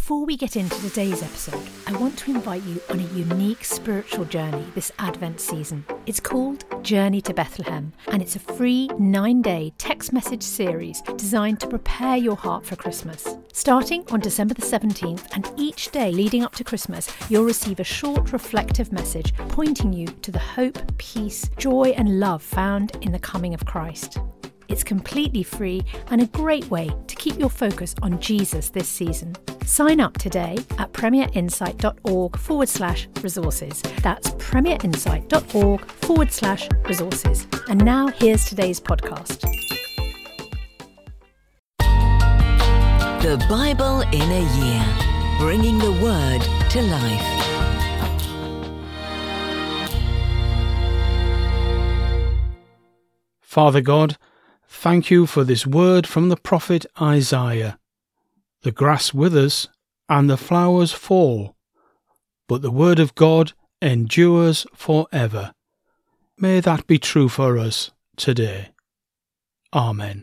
Before we get into today's episode, I want to invite you on a unique spiritual journey this Advent season. It's called Journey to Bethlehem, and it's a free 9-day text message series designed to prepare your heart for Christmas. Starting on December the 17th and each day leading up to Christmas, you'll receive a short reflective message pointing you to the hope, peace, joy and love found in the coming of Christ. It's completely free and a great way to keep your focus on Jesus this season. Sign up today at premierinsight.org/resources. That's premierinsight.org/resources. And now here's today's podcast. The Bible in a Year, bringing the Word to life. Father God, thank you for this word from the prophet Isaiah. The grass withers and the flowers fall, but the word of God endures forever. May that be true for us today. Amen.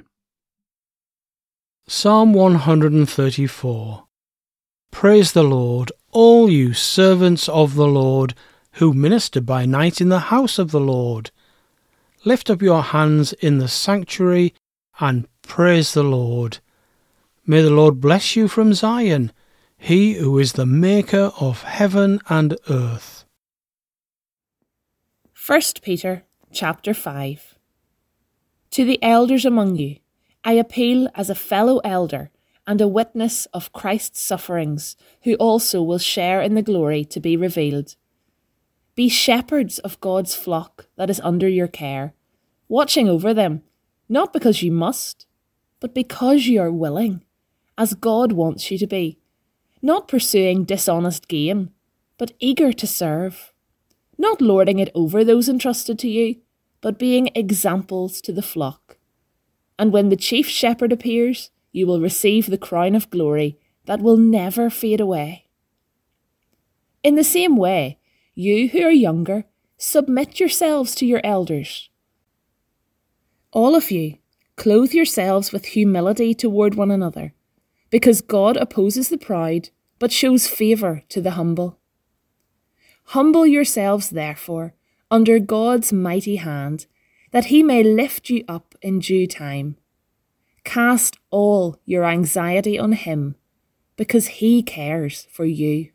Psalm 134. Praise the Lord, all you servants of the Lord, who minister by night in the house of the Lord. Lift up your hands in the sanctuary and praise the Lord. May the Lord bless you from Zion, he who is the maker of heaven and earth. 1 Peter chapter 5. To the elders among you, I appeal as a fellow elder and a witness of Christ's sufferings, who also will share in the glory to be revealed. Be shepherds of God's flock that is under your care, watching over them, not because you must, but because you are willing, as God wants you to be, not pursuing dishonest gain, but eager to serve, not lording it over those entrusted to you, but being examples to the flock. And when the chief shepherd appears, you will receive the crown of glory that will never fade away. In the same way, you who are younger, submit yourselves to your elders. All of you, clothe yourselves with humility toward one another, because God opposes the proud, but shows favour to the humble. Humble yourselves, therefore, under God's mighty hand, that he may lift you up in due time. Cast all your anxiety on him, because he cares for you.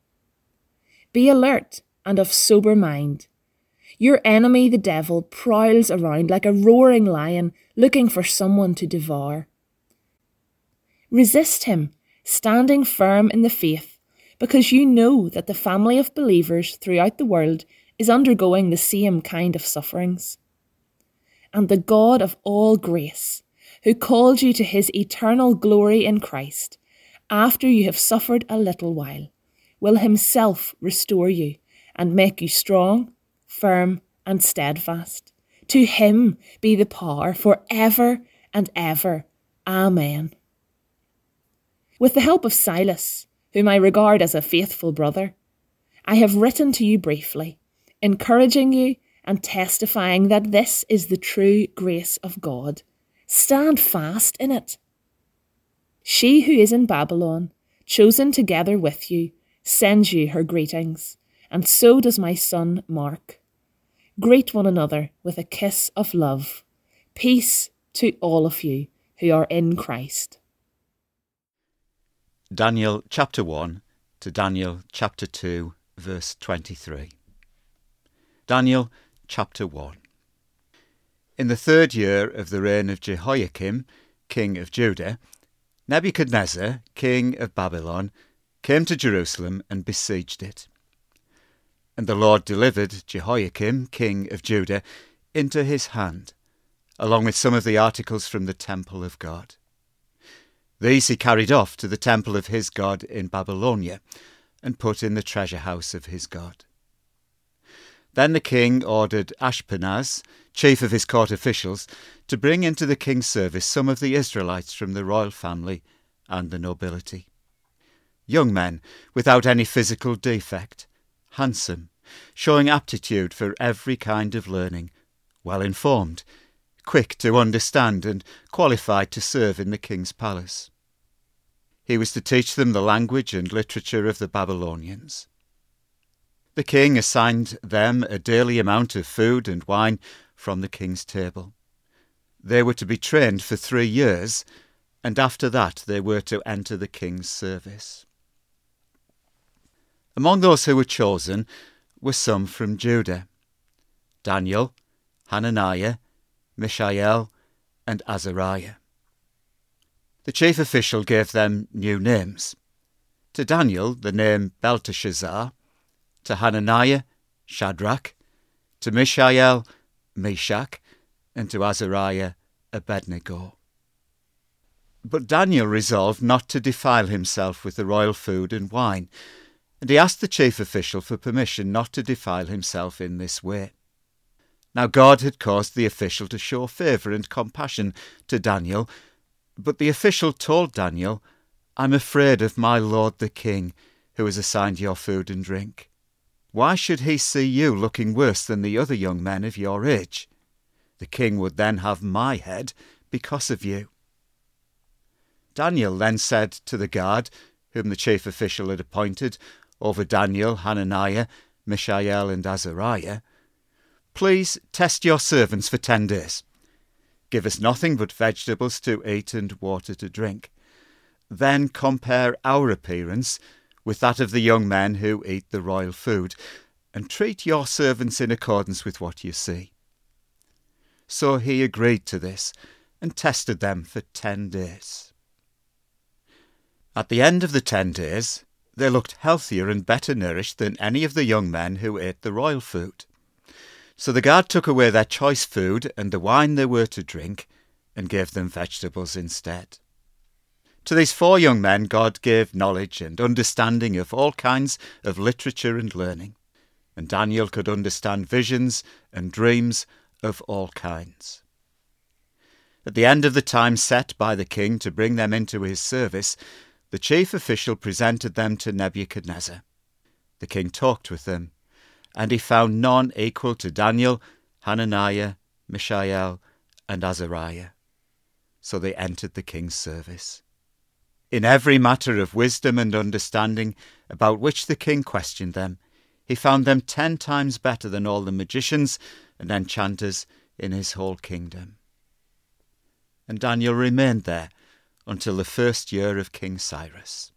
Be alert and of sober mind. Your enemy, the devil, prowls around like a roaring lion looking for someone to devour. Resist him, standing firm in the faith, because you know that the family of believers throughout the world is undergoing the same kind of sufferings. And the God of all grace, who called you to his eternal glory in Christ, after you have suffered a little while, will himself restore you and make you strong, firm and steadfast. To him be the power for ever and ever. Amen. With the help of Silas, whom I regard as a faithful brother, I have written to you briefly, encouraging you and testifying that this is the true grace of God. Stand fast in it. She who is in Babylon, chosen together with you, sends you her greetings, and so does my son Mark. Greet one another with a kiss of love. Peace to all of you who are in Christ. Daniel chapter 1 to Daniel chapter 2, verse 23. Daniel chapter 1. In the 3rd year of the reign of Jehoiakim, king of Judah, Nebuchadnezzar, king of Babylon, came to Jerusalem and besieged it. And the Lord delivered Jehoiakim, king of Judah, into his hand, along with some of the articles from the temple of God. These he carried off to the temple of his God in Babylonia, and put in the treasure house of his God. Then the king ordered Ashpenaz, chief of his court officials, to bring into the king's service some of the Israelites from the royal family and the nobility. Young men without any physical defect, handsome, showing aptitude for every kind of learning, well informed, quick to understand and qualified to serve in the king's palace. He was to teach them the language and literature of the Babylonians. The king assigned them a daily amount of food and wine from the king's table. They were to be trained for 3 years, and after that they were to enter the king's service. Among those who were chosen were some from Judah: Daniel, Hananiah, Mishael, and Azariah. The chief official gave them new names. To Daniel, the name Belteshazzar; to Hananiah, Shadrach; to Mishael, Meshach; and to Azariah, Abednego. But Daniel resolved not to defile himself with the royal food and wine, and he asked the chief official for permission not to defile himself in this way. Now God had caused the official to show favour and compassion to Daniel, but the official told Daniel, "I'm afraid of my lord the king, who has assigned your food and drink. Why should he see you looking worse than the other young men of your age? The king would then have my head because of you." Daniel then said to the guard, whom the chief official had appointed over Daniel, Hananiah, Mishael, and Azariah, "Please test your servants for 10 days. Give us nothing but vegetables to eat and water to drink. Then compare our appearance with that of the young men who eat the royal food, and treat your servants in accordance with what you see." So he agreed to this and tested them for 10 days. At the end of the 10 days, they looked healthier and better nourished than any of the young men who ate the royal food. So the guard took away their choice food and the wine they were to drink, and gave them vegetables instead. To these 4 young men God gave knowledge and understanding of all kinds of literature and learning, and Daniel could understand visions and dreams of all kinds. At the end of the time set by the king to bring them into his service, the chief official presented them to Nebuchadnezzar. The king talked with them, and he found none equal to Daniel, Hananiah, Mishael, and Azariah. So they entered the king's service. In every matter of wisdom and understanding about which the king questioned them, he found them 10 times better than all the magicians and enchanters in his whole kingdom. And Daniel remained there until the 1st year of King Cyrus.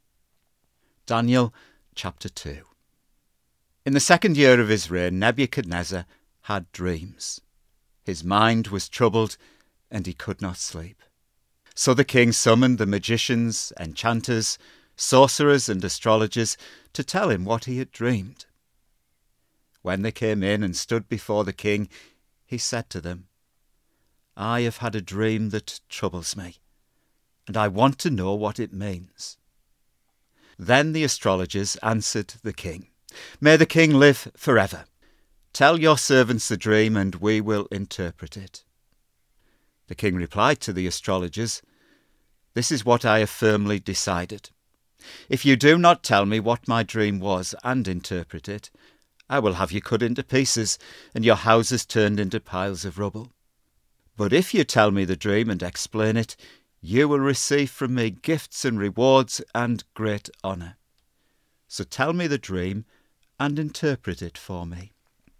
Daniel chapter 2. In the 2nd year of his reign, Nebuchadnezzar had dreams. His mind was troubled, and he could not sleep. So the king summoned the magicians, enchanters, sorcerers, and astrologers to tell him what he had dreamed. When they came in and stood before the king, he said to them, "I have had a dream that troubles me, and I want to know what it means." Then the astrologers answered the king, "May the king live forever. Tell your servants the dream, and we will interpret it." The king replied to the astrologers, "This is what I have firmly decided. If you do not tell me what my dream was and interpret it, I will have you cut into pieces and your houses turned into piles of rubble. But if you tell me the dream and explain it, you will receive from me gifts and rewards and great honour. So tell me the dream and interpret it for me."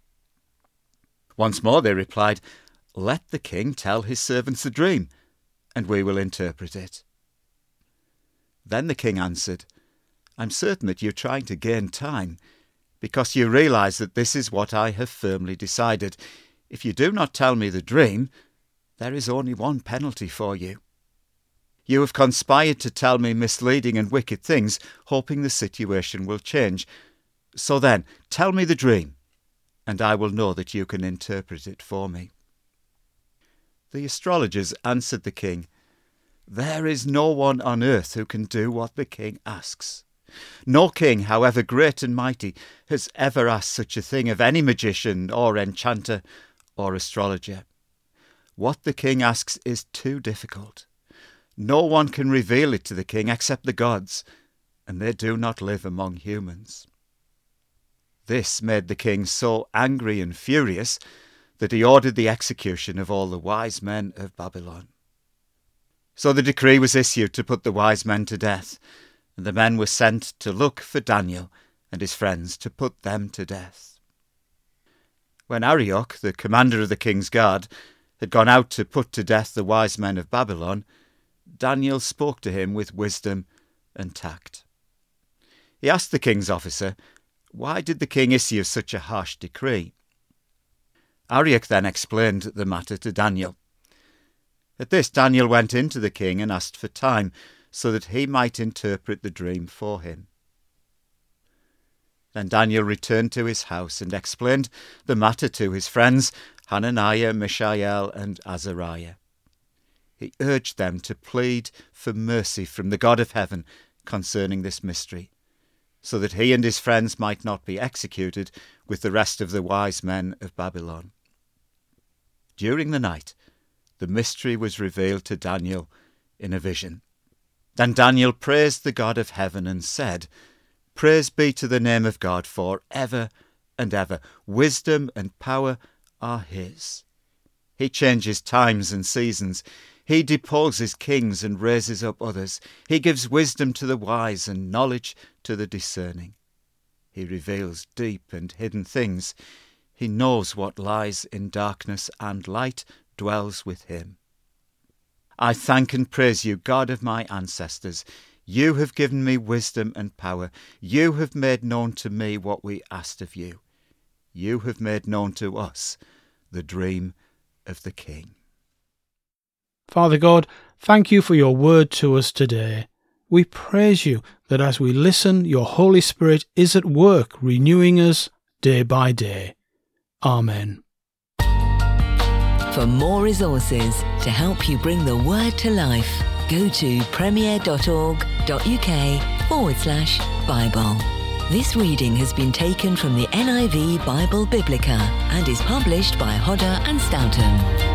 Once more they replied, "Let the king tell his servants the dream, and we will interpret it." Then the king answered, "I'm certain that you're trying to gain time, because you realize that this is what I have firmly decided. If you do not tell me the dream, there is only one penalty for you. You have conspired to tell me misleading and wicked things, hoping the situation will change. So then, tell me the dream, and I will know that you can interpret it for me." The astrologers answered the king, "There is no one on earth who can do what the king asks. No king, however great and mighty, has ever asked such a thing of any magician or enchanter or astrologer. What the king asks is too difficult. No one can reveal it to the king except the gods, and they do not live among humans." This made the king so angry and furious that he ordered the execution of all the wise men of Babylon. So the decree was issued to put the wise men to death, and the men were sent to look for Daniel and his friends to put them to death. When Arioch, the commander of the king's guard, had gone out to put to death the wise men of Babylon, Daniel spoke to him with wisdom and tact. He asked the king's officer, why did the king issue such a harsh decree? Arioch then explained the matter to Daniel. At this, Daniel went in to the king and asked for time, so that he might interpret the dream for him. Then Daniel returned to his house and explained the matter to his friends, Hananiah, Mishael, and Azariah. He urged them to plead for mercy from the God of heaven concerning this mystery, so that he and his friends might not be executed with the rest of the wise men of Babylon. During the night, the mystery was revealed to Daniel in a vision. Then Daniel praised the God of heaven and said, Praise be to the name of God for ever and ever. Wisdom and power are his. He changes times and seasons. He deposes kings and raises up others. He gives wisdom to the wise and knowledge to the discerning. He reveals deep and hidden things. He knows what lies in darkness, and light dwells with him. I thank and praise you, God of my ancestors. You have given me wisdom and power. You have made known to me what we asked of you. You have made known to us the dream of the king. Father God, thank you for your word to us today. We praise you that as we listen, your Holy Spirit is at work renewing us day by day. Amen. For more resources to help you bring the word to life, go to premier.org.uk/Bible. This reading has been taken from the NIV Bible Biblica and is published by Hodder and Stoughton.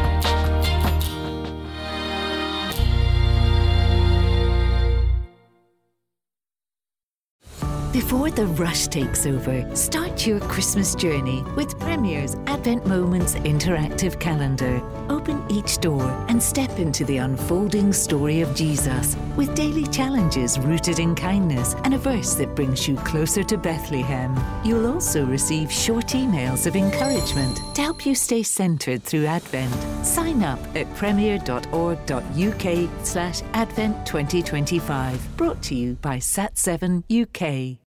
Before the rush takes over, start your Christmas journey with Premier's Advent Moments interactive calendar. Open each door and step into the unfolding story of Jesus with daily challenges rooted in kindness and a verse that brings you closer to Bethlehem. You'll also receive short emails of encouragement to help you stay centred through Advent. Sign up at premier.org.uk/Advent 2025. Brought to you by Sat7 UK.